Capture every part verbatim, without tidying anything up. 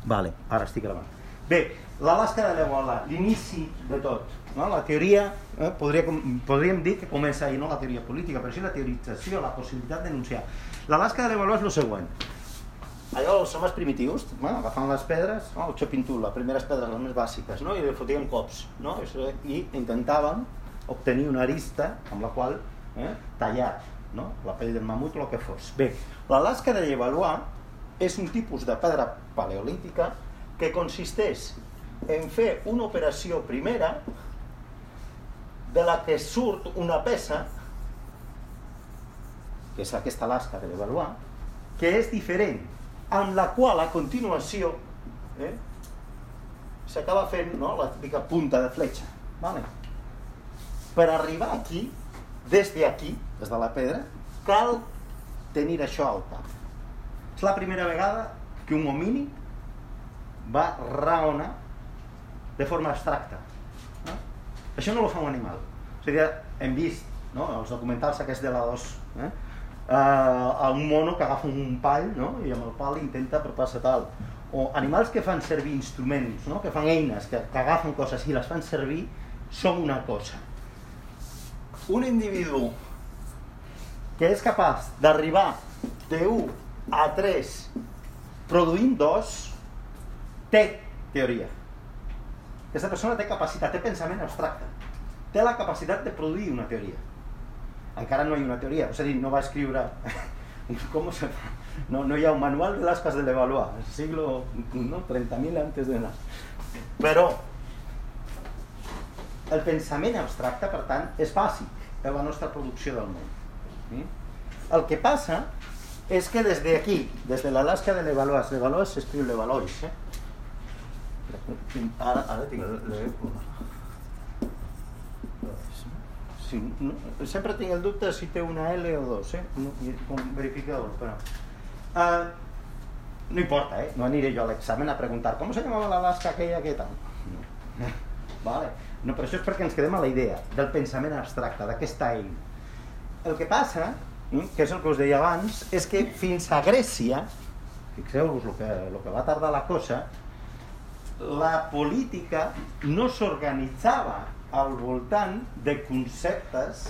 Vale, ara estic gravant. Bé, la lasca de Levallois, l'inici de tot, no? La teoria, eh, podria, podríem dir que comença ahir, no la teoria política, però sí la teorització, la possibilitat d'enunciar. La lasca de Levallois és el següent. Allò, els homes primitius, bueno, agafaven les pedres, no? El xopintul, les primeres pedres, les més bàsiques, no? I li fotien cops, no? I intentaven obtenir una arista amb la qual eh, tallar, no? La pell del mamut o el que fos. Bé, la lasca de Levallois és un tipus de pedra paleolítica que consisteix en fer una operació primera de la que surt una peça, que és aquesta lasca de Levallois, que és diferent, amb la qual a continuació eh, s'acaba fent, no, la típica punta de fletxa. Vale? Per arribar aquí, des d'aquí, des de la pedra, cal tenir això al cap. És la primera vegada que un homínid va raonar de forma abstracta. No? Això no ho fa un animal. O sigui, hem vist, no, els documentals aquests de la dos, eh? Uh, a un mono que agafa un pal, no? I amb el pal intenta apropar-se tal. O animals que fan servir instruments, no? Que fan eines, que, que agafen coses i les fan servir, són una cosa. Un individu que és capaç d'arribar de u a tres produint dos, té teoria. Aquesta persona té capacitat, té pensament abstracte, té la capacitat de produir una teoria. Encara no hi ha una teoria, és a dir, no va escriure com se fa? No, no hi ha un manual de lascas de Levallois, el siglo no, trenta mil antes de nacer. Però el pensament abstracte, per tant, és bàsic en la nostra producció del món. El que passa és que des d'aquí, des de la lasca de Levallois, Levallois s'escriu Levallois, eh? Ara, ara tinc el... Sí, no, sempre tinc el dubte si té una L o dos, eh? No, com verificador, però... Uh, no importa, eh? No aniré jo a l'examen a preguntar com se llamava la lasca aquella que tal. No. Vale. No, però això és perquè ens quedem a la idea del pensament abstracte, d'aquesta eina. El que passa, que és el que us deia abans, és que fins a Grècia, fixeu-vos el que, el que va tardar la cosa, la política no s'organitzava al voltant de conceptes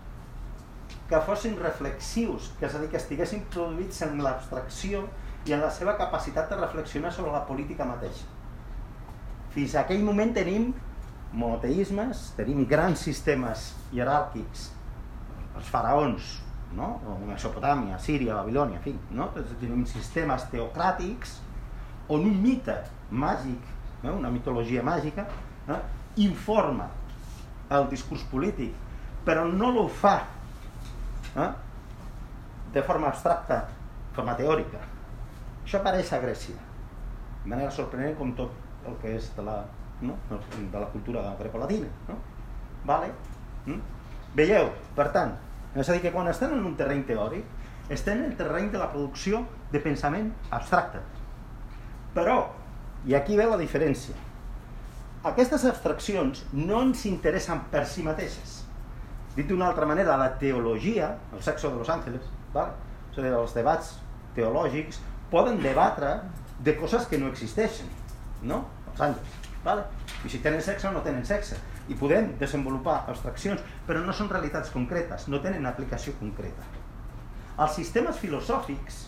que fossin reflexius, que és a dir, que estiguessin produïts en l'abstracció i en la seva capacitat de reflexionar sobre la política mateixa. Fins a aquell moment tenim monoteismes, tenim grans sistemes jeràrquics, els faraons, no? Mesopotàmia, Síria, Babilònia, en fi, no? Tenim sistemes teocràtics on un mite màgic, no? Una mitologia màgica, no? Informa el discurs polític, però no lo fa eh? de forma abstracta, de forma teòrica. Això apareix a Grècia, de manera sorprenent com tot el que és de la, no? de la cultura grecolatina. No? Vale? Mm? Veieu, per tant, és a dir, que quan estem en un terreny teòric, estem en el terreny de la producció de pensament abstracte. Però, i aquí ve la diferència, aquestes abstraccions no ens interessen per si mateixes. Dit d'una altra manera, la teologia, el sexo de los ángeles, vale? És a dir, els debats teològics poden debatre de coses que no existeixen, no? Els àngels, vale? I si tenen sexe o no tenen sexe. I podem desenvolupar abstraccions, però no són realitats concretes, no tenen aplicació concreta. Els sistemes filosòfics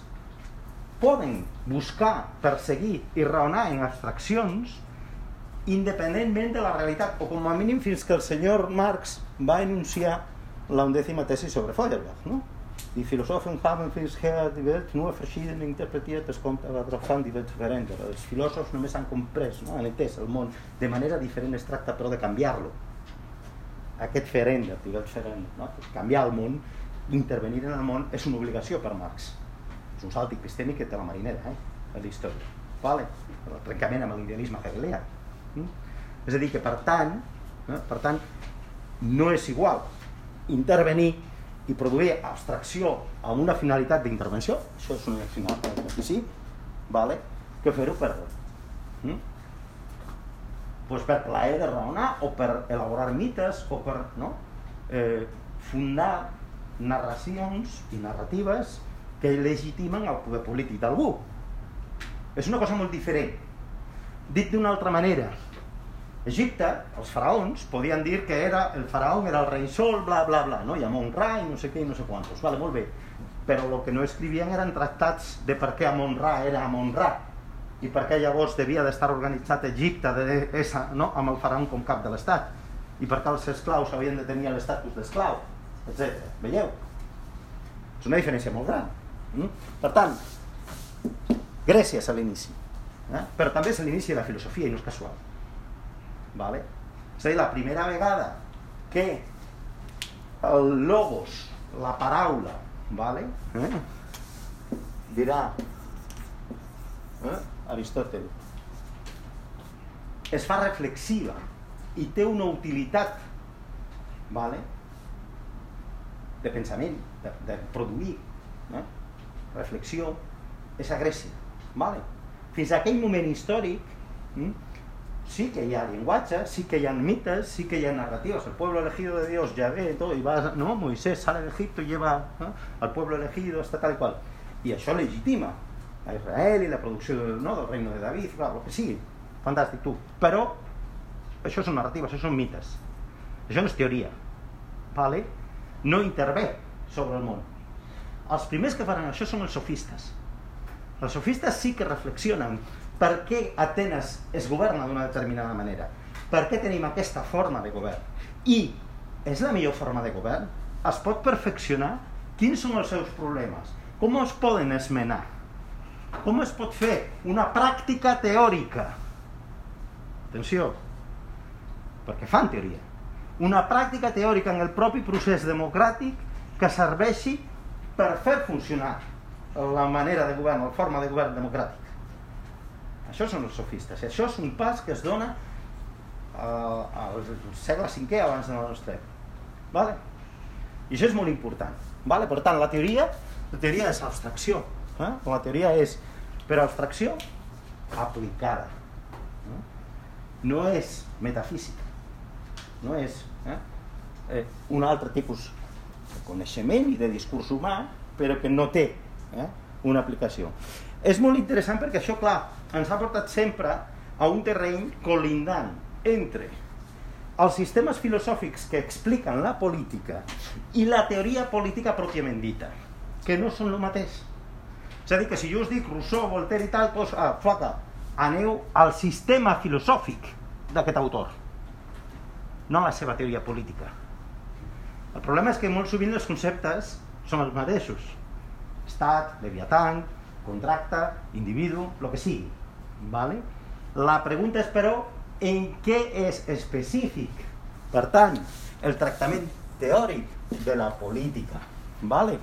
poden buscar, perseguir i raonar en abstraccions independentment de la realitat, o com a mínim fins que el senyor Marx va enunciar la undécima tesi sobre Feuerbach, no? Die Philosophen haben bisher die Welt nur verschieden interpretiert, es kommt aber darauf an, die Welt zu verändern. Els filòsofs només han comprès, no? Han entès el món de manera diferent, es tracta però de canviar-lo. Aquest verändern, die Welt verändern, no? Canviar el món, intervenir en el món, és una obligació per Marx. És un salt epistèmic que té la marinera, eh? A la història. Vale? El trencament amb l'idealisme hegelià. Mm? És a dir, que per tant, eh, per tant, no és igual intervenir i produir abstracció amb una finalitat d'intervenció, això és una finalitat, sí, vale? Que fer-ho per, mm? pues per plaer de raonar o per elaborar mites o per no? eh, fundar narracions i narratives que legitimen el poder polític d'algú. És una cosa molt diferent Dit d'una altra manera, Egipte, els faraons, podien dir que era, el faraó era el rei sol, bla, bla, bla, no? I Amon-Ra i no sé què i no sé quantos. Vale, molt bé. Però el que no escrivien eren tractats de per què Amon-Ra era Amon-Ra i per què llavors devia d'estar organitzat Egipte de esa, no? Amb el faraó com cap de l'estat i per què els esclaus havien de tenir l'estatus d'esclau, etcètera. Veieu? És una diferència molt gran. Mm? Per tant, Grècia és l'inici, eh? Però també és l'inici de la filosofia i no és casual. Vale? És a dir, la primera vegada que el logos, la paraula, vale? eh? dirà eh? Aristòtel, es fa reflexiva i té una utilitat, vale? de pensament, de, de produir eh? reflexió, és a Grècia. Vale? Fins a aquell moment històric hm? sí que hi ha llenguatge, sí que hi ha mites, sí que hi ha narrativas. El pueblo elegido de Dios, Yahvé, todo, y va, ¿no? Moisés sale de Egipto y lleva ¿no? al pueblo elegido hasta tal y cual. I això legitima a Israel i la producció del, no, del reino de David, clar, el que sigui. Fantàstic, tu. Però això són narratives, això són mites. Això no és teoria. Vale? No intervé sobre el món. Els primers que faran això són els sofistes. Els sofistes sí que reflexionen per què Atenes es governa d'una determinada manera, per què tenim aquesta forma de govern i és la millor forma de govern, es pot perfeccionar, quins són els seus problemes, com es poden esmenar, com es pot fer una pràctica teòrica, atenció, perquè fan teoria, una pràctica teòrica en el propi procés democràtic que serveixi per fer funcionar la manera de govern, la forma de govern democràtic. Això són els sofistes, i això és un pas que es dona al segle cinquè abans de la nostra època. Vale? I això és molt important. Vale? Per tant, la teoria, la teoria és abstracció. Eh? La teoria és, per abstracció, aplicada. No? No és metafísica. No és eh? Eh, un altre tipus de coneixement i de discurs humà, però que no té eh? una aplicació. És molt interessant perquè això, clar, ens ha portat sempre a un terreny colindant entre els sistemes filosòfics que expliquen la política i la teoria política pròpiament dita, que no són el mateix. És a dir, que si jo us dic Rousseau, Voltaire i tal, doncs, ah, flaca, aneu al sistema filosòfic d'aquest autor, no a la seva teoria política. El problema és que molt sovint els conceptes són els mateixos. Estat, leviatán, contracte, individu, el que sigui. Vale? La pregunta és, però, en què és específic, per tant, el tractament teòric de la política. Vale?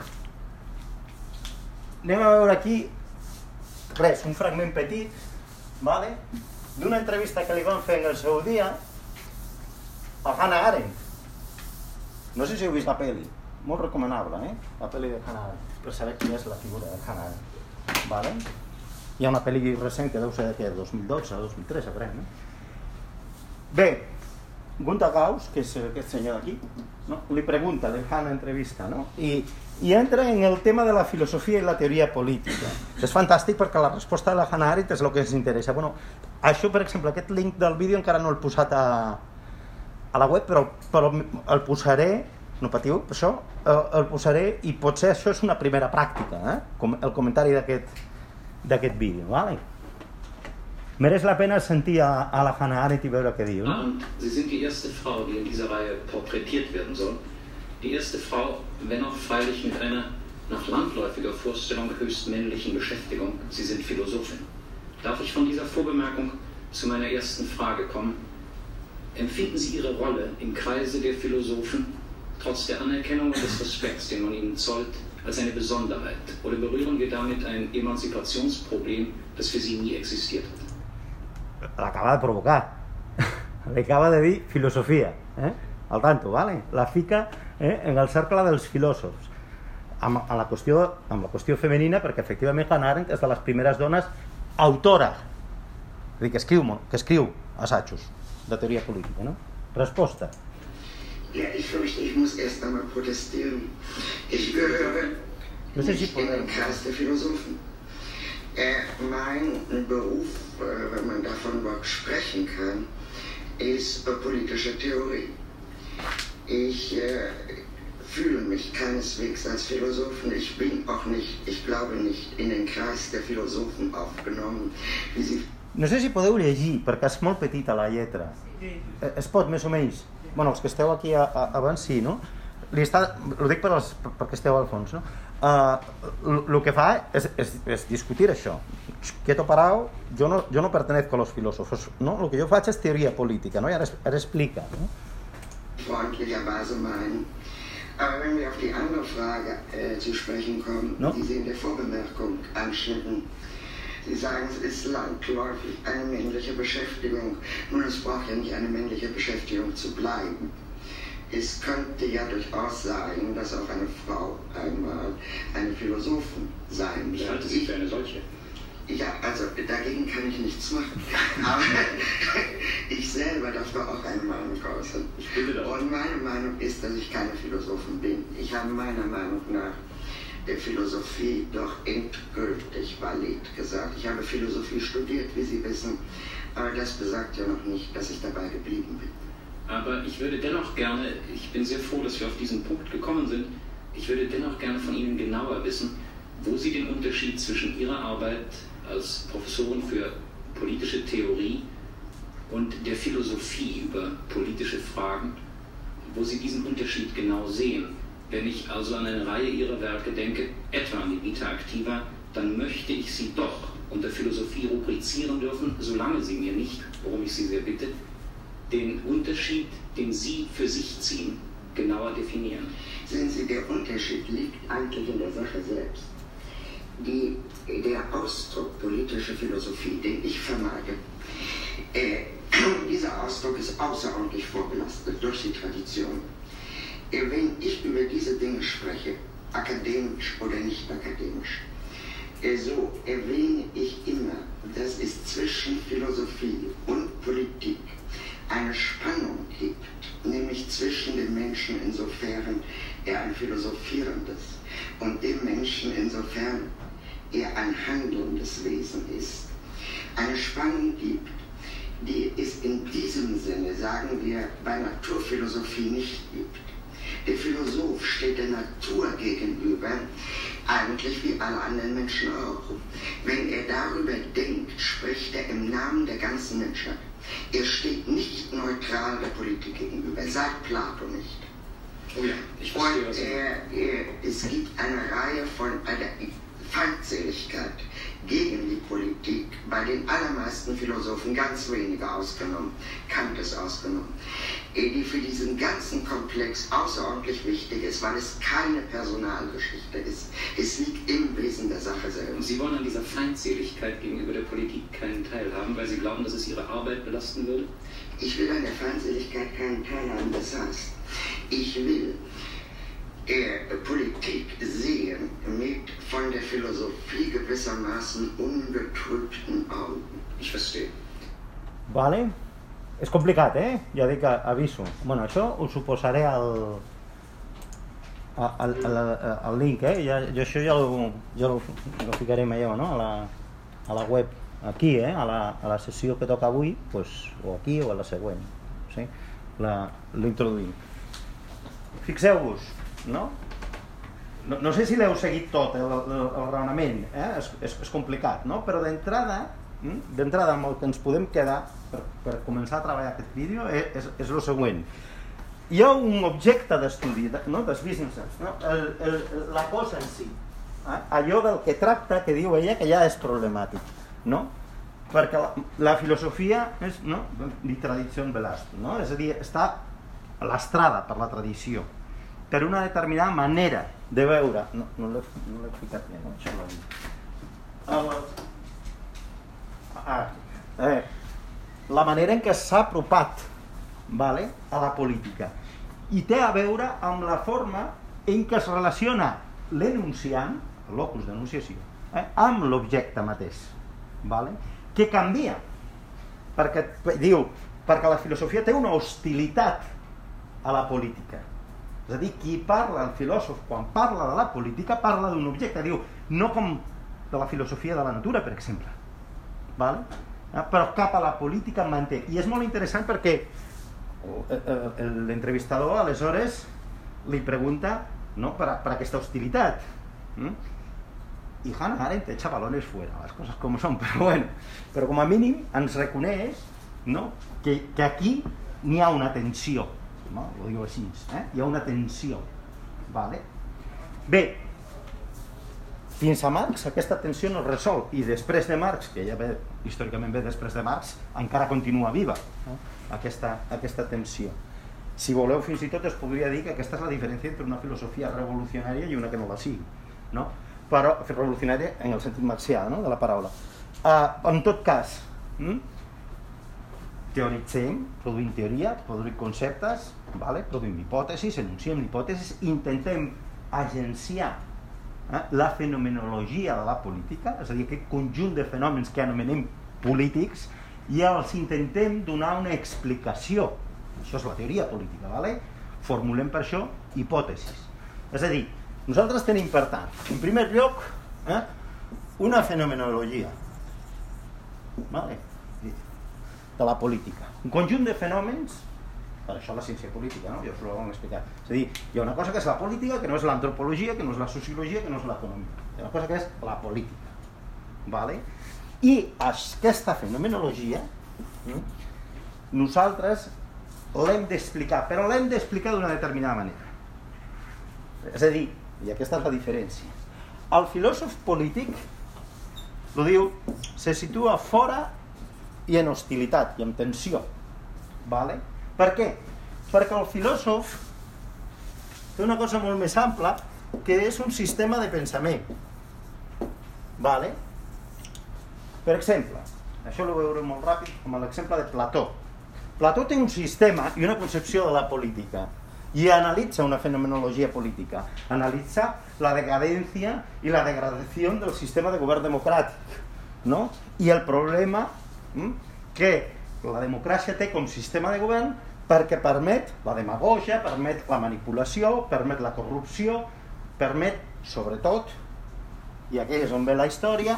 Anem a veure aquí, res, un fragment petit, vale? D'una entrevista que li van fer en el seu dia a Hannah Arendt. No sé si heu vist la pel·li, molt recomanable, eh? La pel·li de Hannah Arendt, per saber quina és la figura de Hannah Arendt. Vale? Hi ha una pel·li recent que deu ser de dos mil dotze o dos mil tretze, crec, no? Bé, Günter Gauss, que és aquest senyor d'aquí, no? Li pregunta, li fa una entrevista, no? I, i entra en el tema de la filosofia i la teoria política. És fantàstic perquè la resposta de la Hannah Arendt és el que ens interessa. Bueno, això, per exemple, aquest link del vídeo encara no l'he posat a, a la web, però, però el posaré, no patiu, això, el, el posaré i potser això és una primera pràctica, eh? Com, el comentari d'aquest d'aquest vídeo, vale? Mereix la pena sentir a, a la Hannah Arendt i veure què diu, no? Sie sind die erste Frau, die in dieser Reihe porträtiert werden soll. Die erste Frau, wenn auch freilich mit einer nach landläufiger Vorstellung höchst männlichen Beschäftigung. Sie sind Philosophin. Darf ich von dieser Vorbemerkung zu meiner ersten Frage kommen? Empfinden Sie Ihre Rolle im Kreise der Philosophen trotz der Anerkennung und des Respekts, den man ihnen zollt, als eine Besonderheit? Oder berühren wir damit ein Emanzipationsproblem, das für Sie nie existiert hat? L'acaba de provocar. Li acaba de dir filosofia. Eh? Al tanto, vale? La fica eh, en el cercle dels filòsofs. Amb, amb, la qüestió, amb la qüestió femenina, perquè efectivament Hannah Arendt és de les primeres dones autores. És a dir, que escriu, que escriu assajos de teoria política, no? Resposta. Ja, ich fürchte, ich muss erst einmal protestieren. Ich gehöre no sé si nicht in den Kreis der Philosophen. Äh, mein Beruf, äh, wenn man davon überhaupt sprechen kann, ist äh, politische Theorie. Ich äh, fühle mich keineswegs als Philosophen. Ich bin auch nicht, ich glaube nicht, in den Kreis der Philosophen aufgenommen, wie sie... No sé si podeu llegir, perquè és molt petita la lletra. Es pot, més o menys. Bueno, els que esteu aquí a, a, abans sí, no? Li està, ho dic per als, perquè esteu al fons, no? Uh, lo que fa és, és, és discutir això. Quieto parado, yo no, yo no pertenezco a los filósofos, ¿no? Lo que yo faig és teoria política, ¿no? Y ara, ara explica, ¿no? Freundlicherweise meinen. Aber wenn wir auf die andere Frage äh, zu sprechen kommen, no? Die Sie in der Vorbemerkung anschnitten, Sie sagen, es ist landläufig eine männliche Beschäftigung. Nun, es braucht ja nicht eine männliche Beschäftigung zu bleiben. Es könnte ja durchaus sein, dass auch eine Frau einmal eine Philosophin sein wird. Ich halte sie für eine solche. Ja, also dagegen kann ich nichts machen. Aber ich selber darf doch auch eine Meinung äußern. Und meine Meinung ist, dass ich keine Philosophin bin. Ich habe meiner Meinung nach der Philosophie doch endgültig valid gesagt. Ich habe Philosophie studiert, wie Sie wissen, aber das besagt ja noch nicht, dass ich dabei geblieben bin. Aber ich würde dennoch gerne, ich bin sehr froh, dass wir auf diesen Punkt gekommen sind, ich würde dennoch gerne von Ihnen genauer wissen, wo Sie den Unterschied zwischen Ihrer Arbeit als Professorin für politische Theorie und der Philosophie über politische Fragen, wo Sie diesen Unterschied genau sehen. Wenn ich also an eine Reihe Ihrer Werke denke, etwa an die Vita Activa, dann möchte ich Sie doch unter Philosophie rubrizieren dürfen, solange Sie mir nicht, worum ich Sie sehr bitte, den Unterschied, den Sie für sich ziehen, genauer definieren. Sehen Sie, der Unterschied liegt eigentlich in der Sache selbst. Die, der Ausdruck politische Philosophie, den ich vermeide, äh, dieser Ausdruck ist außerordentlich vorbelastet durch die Tradition. Wenn ich über diese Dinge spreche, akademisch oder nicht akademisch, so erwähne ich immer, dass es zwischen Philosophie und Politik eine Spannung gibt, nämlich zwischen dem Menschen, insofern er ein philosophierendes, und dem Menschen, insofern er ein handelndes Wesen ist. Eine Spannung gibt, die es in diesem Sinne, sagen wir, bei Naturphilosophie nicht gibt. Der Philosoph steht der Natur gegenüber, eigentlich wie alle anderen Menschen auch. Wenn er darüber denkt, spricht er im Namen der ganzen Menschheit. Er steht nicht neutral der Politik gegenüber, sagt Plato nicht. Oh ja, ich verstehe, Und was Sie er, er, es gibt eine Reihe von einer Feindseligkeit gegen die Politik bei den allermeisten Philosophen, ganz wenige ausgenommen, Kant ist ausgenommen, die für diesen ganzen Komplex außerordentlich wichtig ist, weil es keine Personalgeschichte ist. Es liegt im Wesen der Sache Und selbst. Sie wollen an dieser Feindseligkeit gegenüber der Politik keinen Teil haben, weil Sie glauben, dass es Ihre Arbeit belasten würde? Ich will an der Feindseligkeit keinen Teil haben, das heißt, ich will äh, Politik sehen mit von der Philosophie gewissermaßen ungetrübten Augen. Ich verstehe. Vale? És complicat, eh? Ja dic, aviso. Bueno, això ho suposaré al, al, al, al link, eh? Ja, jo això ja ho, ja ho, ho ficarem allò, no? A la, a la web, aquí, eh? A la, a la sessió que toca avui, pues, o aquí o a la següent, sí? L'introduïm. Fixeu-vos, no? No, no sé si l'heu seguit tot, el, el, el raonament, eh? És, és, és complicat, no? Però d'entrada, d'entrada amb el que ens podem quedar per, per començar a treballar aquest vídeo és, és, és el següent. Hi ha un objecte d'estudi, no? Dels businesses, no? el, el, la cosa en si, eh? Allò del que tracta, que diu ella, que ja és problemàtic, no? Perquè la, la filosofia és, no? Di tradizione velasta, no? És a dir, està lastrada per la tradició, per una determinada manera de veure, no, no l'he no ficat bé, no? Això l'he dit. El, Ah, eh, la manera en què s'ha apropat, vale, a la política, i té a veure amb la forma en què es relaciona l'enunciant, el locus d'enunciació, eh, amb l'objecte mateix, vale, que canvia, perquè diu, perquè la filosofia té una hostilitat a la política. És a dir, qui parla, el filòsof, quan parla de la política, parla d'un objecte, diu, no com de la filosofia de la natura, per exemple. Vale? Però cap a la política en manté. I és molt interessant perquè l'entrevistador aleshores li pregunta, no, per, per aquesta hostilitat. ¿Mm? I Hannah Arendt echa balones fuera, les coses com són, però bueno, però com a mínim ens reconeix, no, que, que aquí n'hi ha una tensió, no? Ho diu així, eh? Hi ha una tensió. Vale? Bé, fins a Marx aquesta tensió no es resol, i després de Marx, que ja ve, històricament ve després de Marx, encara continua viva, no? aquesta, aquesta tensió. Si voleu, fins i tot es podria dir que aquesta és la diferència entre una filosofia revolucionària i una que no la sigui, no? Però revolucionària en el sentit marxià, no? De la paraula. Uh, en tot cas, hm? teoritzem, produïm teoria, produïm conceptes, vale? Produïm hipòtesis, enunciem hipòtesis, intentem agenciar eh, la fenomenologia de la política, és a dir, aquest conjunt de fenòmens que anomenem polítics, i els intentem donar una explicació. Això és la teoria política, vale? Formulem per això hipòtesis. És a dir, nosaltres tenim, per tant, en primer lloc, eh, una fenomenologia, vale? De la política. Un conjunt de fenòmens, per això la ciència política, no? Jo us ho vam explicar. És a dir, hi ha una cosa que és la política, que no és l'antropologia, que no és la sociologia, que no és l'economia. Hi ha una cosa que és la política. Vale? I aquesta fenomenologia nosaltres l'hem d'explicar, però l'hem d'explicar d'una determinada manera. És a dir, i aquesta és la diferència. El filòsof polític, lo diu, se situa fora i en hostilitat, i en tensió. Vale? Per què? Perquè el filòsof té una cosa molt més ampla, que és un sistema de pensament. Vale? Per exemple, això ho veurem molt ràpid, com l'exemple de Plató. Plató té un sistema i una concepció de la política, i analitza una fenomenologia política, analitza la decadència i la degradació del sistema de govern democràtic, no? I el problema que la democràcia té com sistema de govern perquè permet la demagogia, permet la manipulació, permet la corrupció, permet, sobretot, i aquí és on ve la història,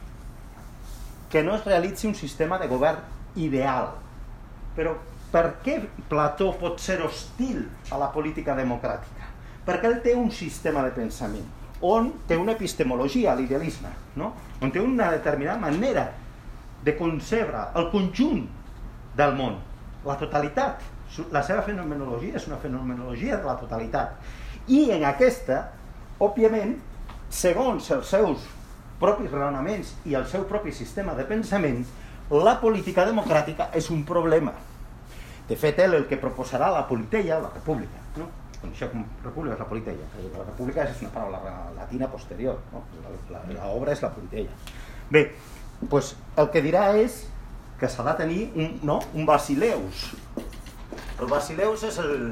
que no es realitzi un sistema de govern ideal. Però per què Plató pot ser hostil a la política democràtica? Perquè ell té un sistema de pensament, on té una epistemologia, l'idealisme, no? On té una determinada manera de concebre el conjunt del món, la totalitat. La seva fenomenologia és una fenomenologia de la totalitat. I en aquesta, òbviament, segons els seus propis raonaments i el seu propi sistema de pensament, la política democràtica és un problema. De fet, ell el que proposarà la politeia, la república, no? Coneixeu com república és la politeia. La república és una paraula latina posterior, no? L'obra és la politeia. Bé, doncs el que dirà és que s'ha de tenir un, no? un basileus. El basileus és el,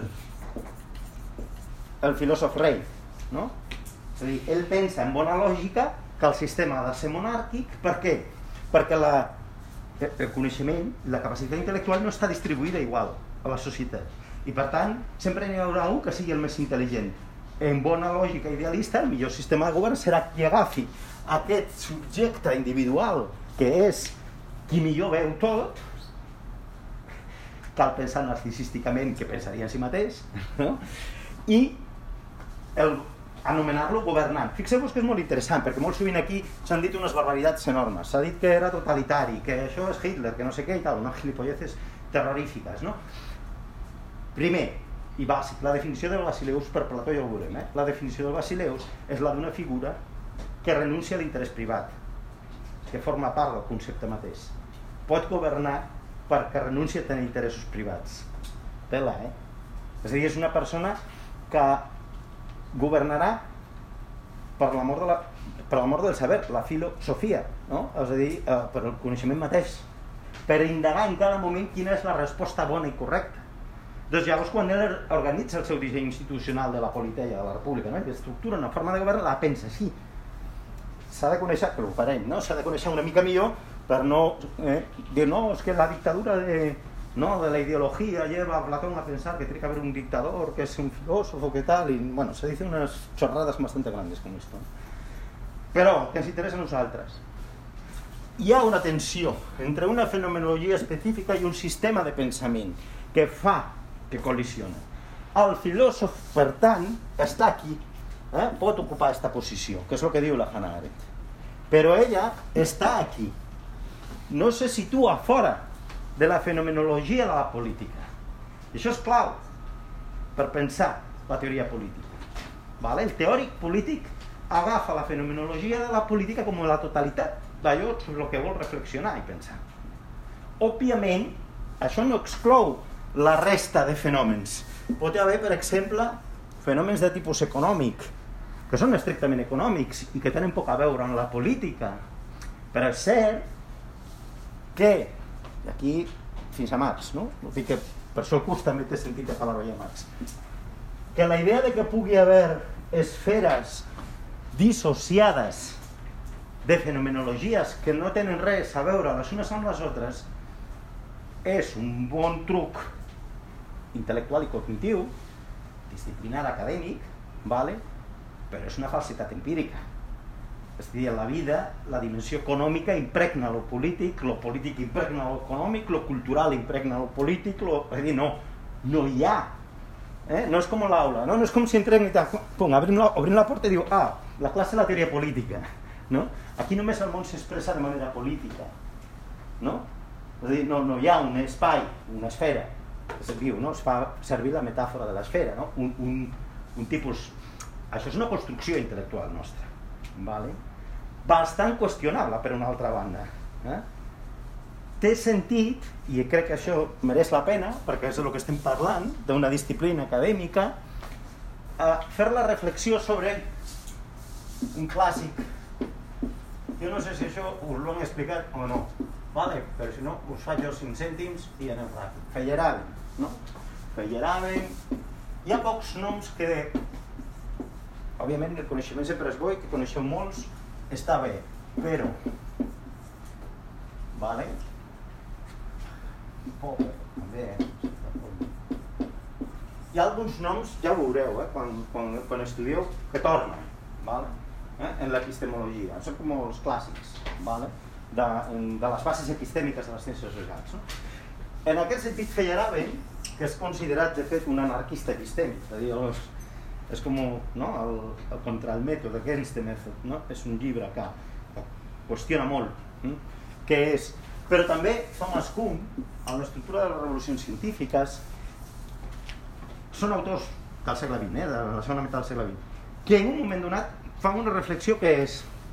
el filòsof rei, no? És a dir, ell pensa en bona lògica que el sistema ha de ser monàrquic. Per què? Perquè la, el coneixement, la capacitat intel·lectual no està distribuïda igual a la societat. I per tant, sempre n'hi haurà un que sigui el més intel·ligent. En bona lògica idealista, el millor sistema de govern serà qui agafi aquest subjecte individual, que és qui millor veu tot. Cal pensar narcisísticament que pensaria en si mateix, no? I el, anomenar-lo governant. Fixeu-vos que és molt interessant, perquè molt sovint aquí s'han dit unes barbaritats enormes. S'ha dit que era totalitari, que això és Hitler, que no sé què i tal, unes gilipolleces terrorífiques, no? Primer, i bàsic, la definició del basileus per Plató ja ho veurem, eh? La definició del basileus és la d'una figura que renuncia a l'interès privat, que forma part del concepte mateix. Pot governar perquè renuncia a tenir interessos privats. Tela, eh? És a dir, és una persona que governarà per l'amor de la, per l'amor del saber, la filosofia, no? És a dir, eh, per el coneixement mateix, per indagar en cada moment quina és la resposta bona i correcta. Doncs llavors, quan ell organitza el seu disseny institucional de la politeia, de la república, no? I estructura una forma de govern, la pensa així. S'ha de conèixer, però ho farem, no? S'ha de conèixer una mica millor per no eh, dir, no, és que la dictadura de, no, de la ideología lleva a Platón a pensar que tiene que haber un dictador, que es un filósofo, que tal, y bueno, se dicen unas chorradas bastante grandes con esto. Però, que ens interessa a nosaltres, hi ha una tensió entre una fenomenologia específica i un sistema de pensament que fa que col·lisiona. El filòsof, per tant, està aquí, eh? pot ocupar aquesta posició, que és el que diu la Hannah Arendt. Però ella està aquí. No se situa fora de la fenomenologia de la política. I això és clau per pensar la teoria política. Vale? El teòric polític agafa la fenomenologia de la política com la totalitat d'allò sobre el que vol reflexionar i pensar. Òbviament, això no exclou la resta de fenòmens. Pot haver, per exemple, fenòmens de tipus econòmic, que són estrictament econòmics i que tenen poc a veure amb la política. Però és cert que, i aquí fins a Marx, no? Vull dir que per això el curs també té sentit de parlar a Marx, que la idea de que pugui haver esferes dissociades de fenomenologies que no tenen res a veure les unes amb les altres és un bon truc intel·lectual i cognitiu, disciplinar acadèmic, vale? Però és una falsitat empírica. És a dir, en la vida la dimensió econòmica impregna lo polític, lo polític impregna lo econòmic, lo cultural impregna lo polític, lo... és a dir, no, no hi ha. Eh? No és com l'aula, no? No és com si entrem i tal, pum, obrim la, obrim la porta i diu, ah, la classe és la teoria política. No? Aquí només el món s'expressa de manera política, no? És a dir, no, no hi ha un espai, una esfera, es diu, no? Es fa servir la metàfora de l'esfera, no? Un, un, un tipus... Això és una construcció intel·lectual nostra, vale? Bastant qüestionable per una altra banda. Eh? Té sentit, i crec que això mereix la pena, perquè és del que estem parlant, d'una disciplina acadèmica, eh, fer la reflexió sobre un clàssic. Jo no sé si això us l'ho han explicat o no, vale? Però si no, us faig els cinc cèntims i anem ràpid. Feyerabend, no? Feyerabend... Hi ha pocs noms que... Òbviament el coneixement sempre és bo i que coneixeu molts està bé, però... Vale? Popper, també, eh? Hi ha alguns noms, ja ho veureu, eh? quan, quan, quan estudieu, que tornen, vale? Eh? En l'epistemologia, són com els clàssics, vale? de, de les bases epistèmiques de les ciències socials. No? En aquest sentit, Feyerabend, que és considerat de fet un anarquista epistèmic, és a dir, els, és com no? el, el contra el mètode, Against the Method, no? És un llibre que, que qüestiona molt, hm? Què és, però també Thomas Kuhn, en l'estructura de les revolucions científiques, són autors del segle vint, eh? De la segona meitat del segle vint, que en un moment donat fan una reflexió que és,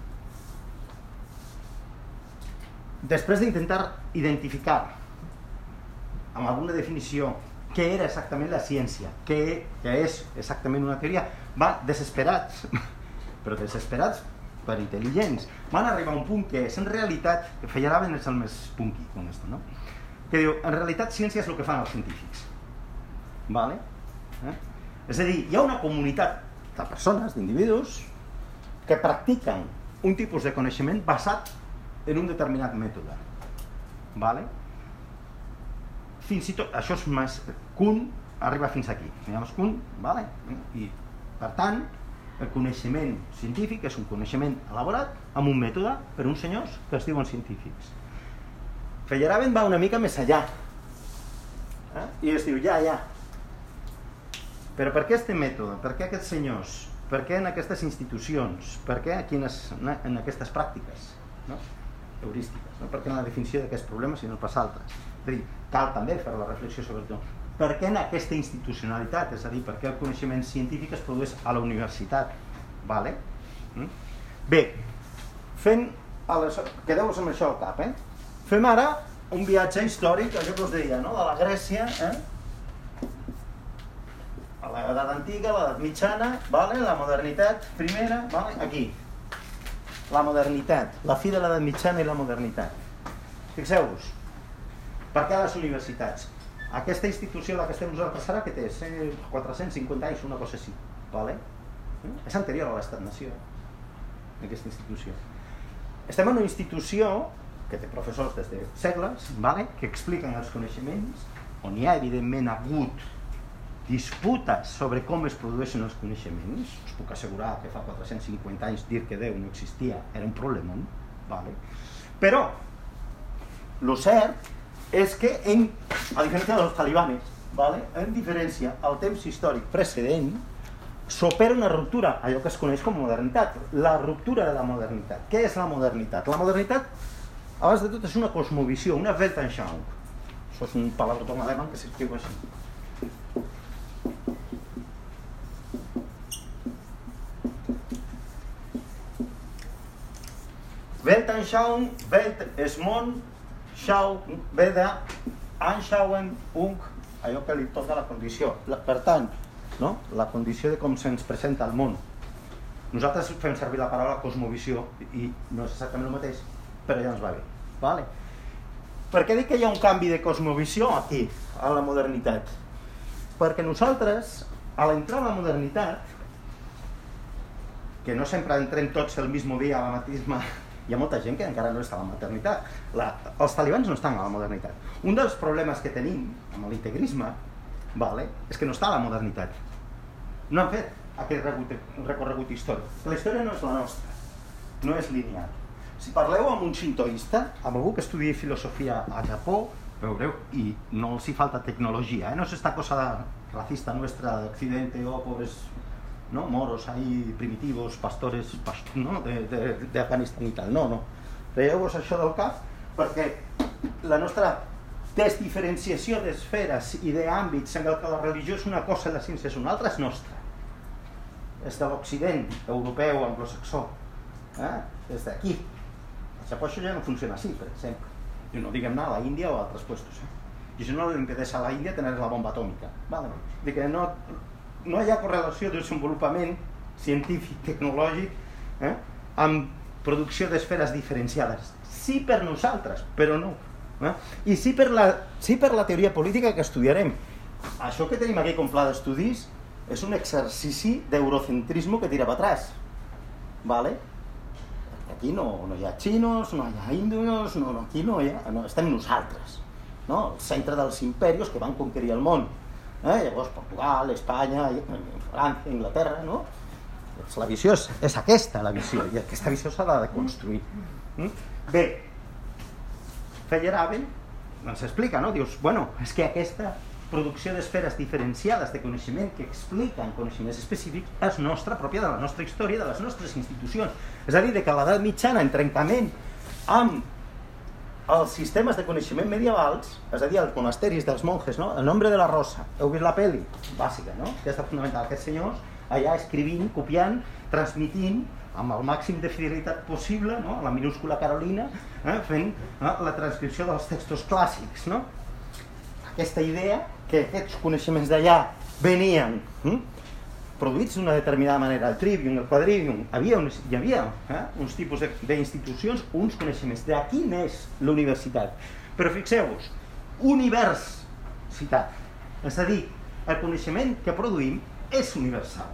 després d'intentar identificar amb alguna definició què era exactament la ciència, què, què és exactament una teoria, van desesperats, però desesperats per intel·ligents, van arribar a un punt que és en realitat, que Feyerabend és el més punky con esto, no? Que diu, en realitat ciència és el que fan els científics, vale? Eh? És a dir, hi ha una comunitat de persones, d'individus, que practiquen un tipus de coneixement basat en un determinat mètode, vale? Fins i tot, això és més, Kuhn arriba fins aquí, diguem Kuhn, vale? I per tant, el coneixement científic és un coneixement elaborat amb un mètode per uns senyors que es diuen científics. Feyerabend va una mica més allà, eh? I es diu, ja, ja, però per què este mètode? Per què aquests senyors? Per què en aquestes institucions? Per què aquí en aquestes pràctiques, no? Heurístiques, no? Per què en la definició d'aquests problemes i no pas altres? És a dir, cal també fer la reflexió sobre tot. Per què en aquesta institucionalitat? És a dir, per què el coneixement científic es produeix a la universitat? Vale? Mm? Bé, fent... Quedeu-vos amb això al cap, eh? Fem ara un viatge històric, allò que us deia, no? De la Grècia, eh? A l'edat antiga, l'edat mitjana, vale? La modernitat primera, vale? Aquí. La modernitat, la fi de l'edat mitjana i la modernitat. Fixeu-vos, per què les universitats? Aquesta institució a la que estem nosaltres ara, que té quatre-cents cinquanta anys, una cosa així, vale? És anterior a l'estat-nació, aquesta institució. Estem en una institució que té professors des de segles, vale? Que expliquen els coneixements, on hi ha evidentment hagut disputa sobre com es produeixen els coneixements. Us puc assegurar que fa quatre-cents cinquanta anys dir que Déu no existia era un problema, vale? Però el cert és que, en, a diferència dels talibanes, vale? En diferència al temps històric precedent, s'opera una ruptura, allò que es coneix com modernitat, la ruptura de la modernitat. Què és la modernitat? La modernitat, abans de tot, és una cosmovisió, una Weltanschauung. Això és un palabrotó alemany que s'escriu així. Weltanschauung, Welt és món, Schau, ve de Anschauen, Ung, allò que li toca la condició. Per tant, no? La condició de com se'ns presenta el món. Nosaltres fem servir la paraula cosmovisió i no és exactament el mateix, però ja ens va bé. Vale? Per què dic que hi ha un canvi de cosmovisió aquí, a la modernitat? Perquè nosaltres, a l'entrar a la modernitat, que no sempre entrem tots el mismo dia a la mateixa... Hi ha molta gent que encara no està a la modernitat. La, els talibans no estan a la modernitat. Un dels problemes que tenim amb l'integrisme, vale, és que no està a la modernitat. No han fet aquest recorregut històric. La història no és la nostra, no és lineal. Si parleu amb un shintoista, amb algú que estudia filosofia a Japó, veureu, i no els hi falta tecnologia, eh? No és esta cosa racista nuestra d'Occidente, oh, pobres... ¿no? Moros ahí primitivos, pastores, past ¿no? de, de, de Afganistán i tal. No, no. Traieu-vos això del cap perquè la nostra desdiferenciació d'esferes i d'àmbits en què la religió és una cosa i la ciència és una altra és nostra. És de l'Occident, europeu, anglosaxó. Eh? És d'aquí. A Japó això ja no funciona així, per exemple. I no diguem anar a la Índia o a altres puestos. Eh? I això no li impedeix a la Índia tenir la bomba atòmica. Vale. Dic que no... no hi ha correlació de desenvolupament científic, tecnològic, eh, amb producció d'esferes diferenciades. Sí per nosaltres, però no. Eh? I sí per, la, sí per la teoria política que estudiarem. Això que tenim aquí com pla d'estudis és un exercici d'eurocentrisme que tira per atràs. Vale? Aquí no, no hi ha xinos, no hi ha índios, no, aquí no hi ha... No, estem nosaltres. No? El centre dels imperis que van conquerir el món. Eh? Llavors Portugal, Espanya, França, Inglaterra, no? La visió és, és aquesta, la visió, i aquesta visió s'ha de construir. Mm? Bé, Feyerabend ens explica, no? Dius, bueno, és que aquesta producció d'esferes diferenciades de coneixement que expliquen coneixements específics és nostra, pròpia de la nostra història, de les nostres institucions. És a dir, que a l'edat mitjana, en trencament amb els sistemes de coneixement medievals, és a dir, els monasteris dels monjes, no? El nombre de la rosa, heu vist la pel·li? Bàsica, no? Que és fonamental. Aquests senyors allà escrivint, copiant, transmitint amb el màxim de fidelitat possible, no? La minúscula Carolina, eh? fent eh? la transcripció dels textos clàssics, no? Aquesta idea que aquests coneixements d'allà venien hm? produïts d'una determinada manera, el trivium, el quadrivium, havia uns, hi havia eh? uns tipus d'institucions, uns coneixements. D'aquí n'és la universitat. Però fixeu-vos, universitat, és a dir, el coneixement que produïm és universal.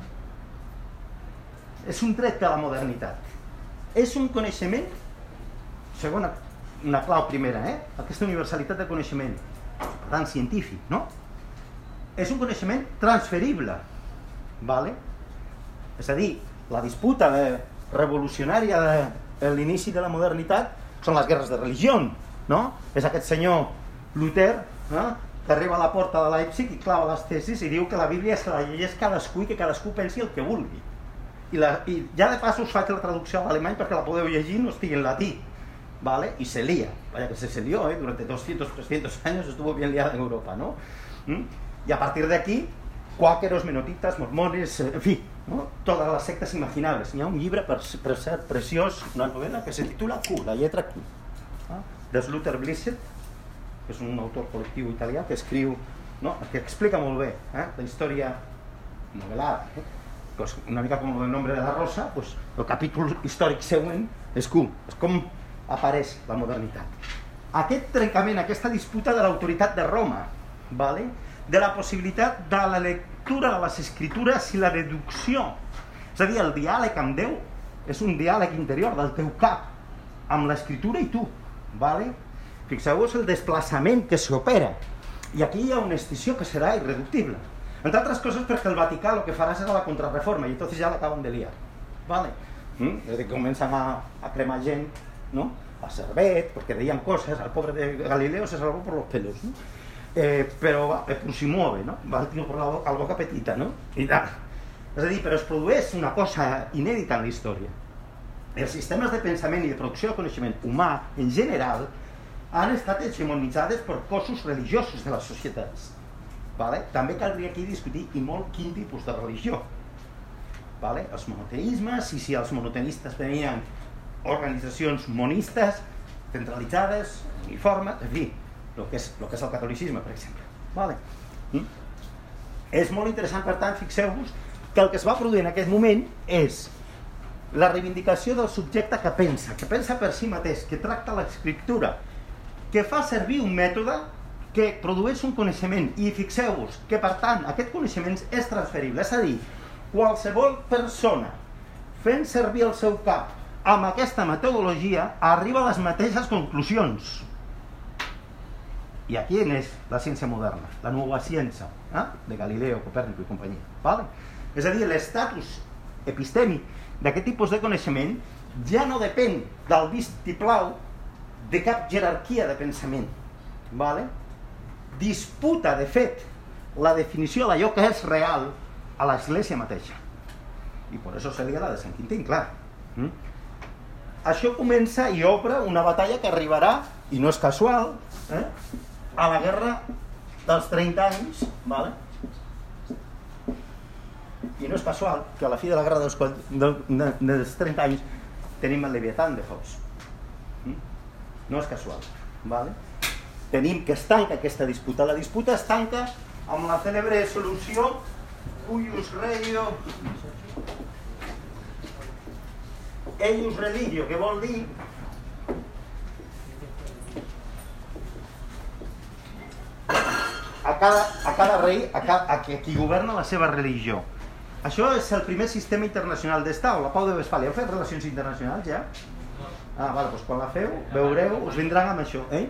És un tret de la modernitat. És un coneixement, segona, una clau primera, eh? aquesta universalitat del coneixement, per tant, científic, no? És un coneixement transferible. Vale? És a dir, la disputa de, revolucionària de l'inici de la modernitat són les guerres de religió, no? És aquest senyor Luther, no? Que arriba a la porta de Leipzig i clava les tesis i diu que la Bíblia se la llegeix cadascú i que cadascú pensi el que vulgui. I, la, i ja de pas us faig la traducció a l'alemany perquè la podeu llegir, no estigui en latí. ¿Vale? Y se lía, vaya que se, se lió, ¿eh? Durante doscientos, trescientos años estuvo bien liada en Europa, ¿no? ¿Mm? Y a partir de aquí, cuáqueros, menotitas, mormones, en fi, ¿no? Todas les sectes imaginables. Hi ha un llibre, per, per cert, preciós, una novel·la que se titula Q, la lletra Q, ¿no? De Slaughter Blissett, que és un autor col·lectiu italià que escriu, no? Que explica molt bé eh? La història novel·lada, eh? Pues una mica com el nombre de la rosa, pues el capítol històric següent és Q, és com apareix la modernitat. Aquest trencament, aquesta disputa de l'autoritat de Roma, ¿vale? De la possibilitat de la lectura de les escritures i la deducció. És a dir, el diàleg amb Déu és un diàleg interior del teu cap amb l'escritura i tu. ¿Vale? Fixeu-vos el desplaçament que s'opera. I aquí hi ha una escissió que serà irreductible. Entre altres coses perquè el Vaticà el que farà serà la contrarreforma i entonces ja l'acaben de liar. Vale? ¿Mm? Desde que comencen a, a cremar gent, ¿no? A Servet, porque deien coses, el pobre de Galileo se salvó por los pelos, ¿no? Eh, però va, eh, si muove, no? Va tenir per la, la boca petita, no? I tal. És a dir, però es produeix una cosa inèdita en la història. Els sistemes de pensament i de producció de coneixement humà, en general, han estat hegemonitzades per cossos religiosos de les societats. Vale? També caldria aquí discutir i molt quin tipus de religió. Vale? Els monoteismes, i si els monoteistes tenien organitzacions monistes, centralitzades, uniformes, en fi, el que és, el que és el catolicisme, per exemple. Vale? Mm? És molt interessant, per tant, fixeu-vos que el que es va produir en aquest moment és la reivindicació del subjecte que pensa, que pensa per si mateix, que tracta l'escriptura, que fa servir un mètode que produeix un coneixement, i fixeu-vos que, per tant, aquest coneixement és transferible, és a dir, qualsevol persona fent servir el seu cap amb aquesta metodologia arriba a les mateixes conclusions. I aquí és la ciència moderna, la nova ciència, eh? De Galileo, Copèrnic i companyia. Vale? És a dir, l'estatus epistèmic d'aquest tipus de coneixement ja no depèn del vistiplau de cap jerarquia de pensament. Vale? Disputa, de fet, la definició d'allò que és real a l'Església mateixa. I per això se li ha de Sant Quintín, clar. Mm? Això comença i obre una batalla que arribarà, i no és casual, eh? A la guerra dels trenta anys, vale? I no és casual que a la fi de la guerra dels, de, de, dels trenta anys tenim el Leviatán de Hobbes. Mm? No és casual, vale? Tenim que es tanca aquesta disputa. La disputa es tanca amb la cèlebre solució Cuius Regio Eius Religio, que vol dir a cada, a cada rei, a, cada, a qui governa la seva religió. Això és el primer sistema internacional d'estat, la Pau de Westfàlia. Heu fet relacions internacionals ja? Ah, vale, doncs quan la feu, veureu, us vindran amb això, eh?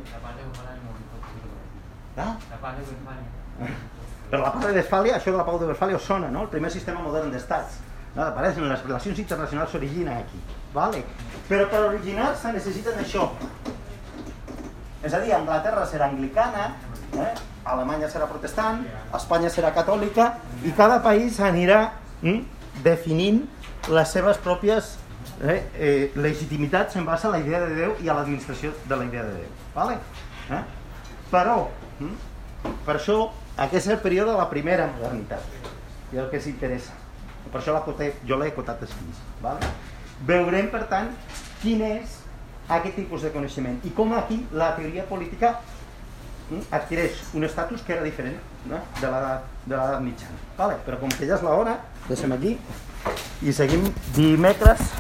Ah? Per la Pau de Westfàlia, això de la Pau de Westfàlia us sona, no? El primer sistema modern d'estats. Apareix en les relacions internacionals, s'origina aquí. Vale? Però per originar-se necessiten això. És a dir, Anglaterra serà anglicana, eh? Alemanya serà protestant, Espanya serà catòlica, i cada país anirà hm, definint les seves pròpies eh, eh, legitimitats en base a la idea de Déu i a l'administració de la idea de Déu. Vale? Eh? Però, hm, per això, aquest és el període de la primera modernitat, i el que s'interessa. Per això jo l'he acotat així. Vale? Veurem, per tant, quin és aquest tipus de coneixement i com aquí la teoria política adquireix un estatus que era diferent, no? de l'edat mitjana. Vale? Però com que ja és l'hora, deixem aquí i seguim dimecres.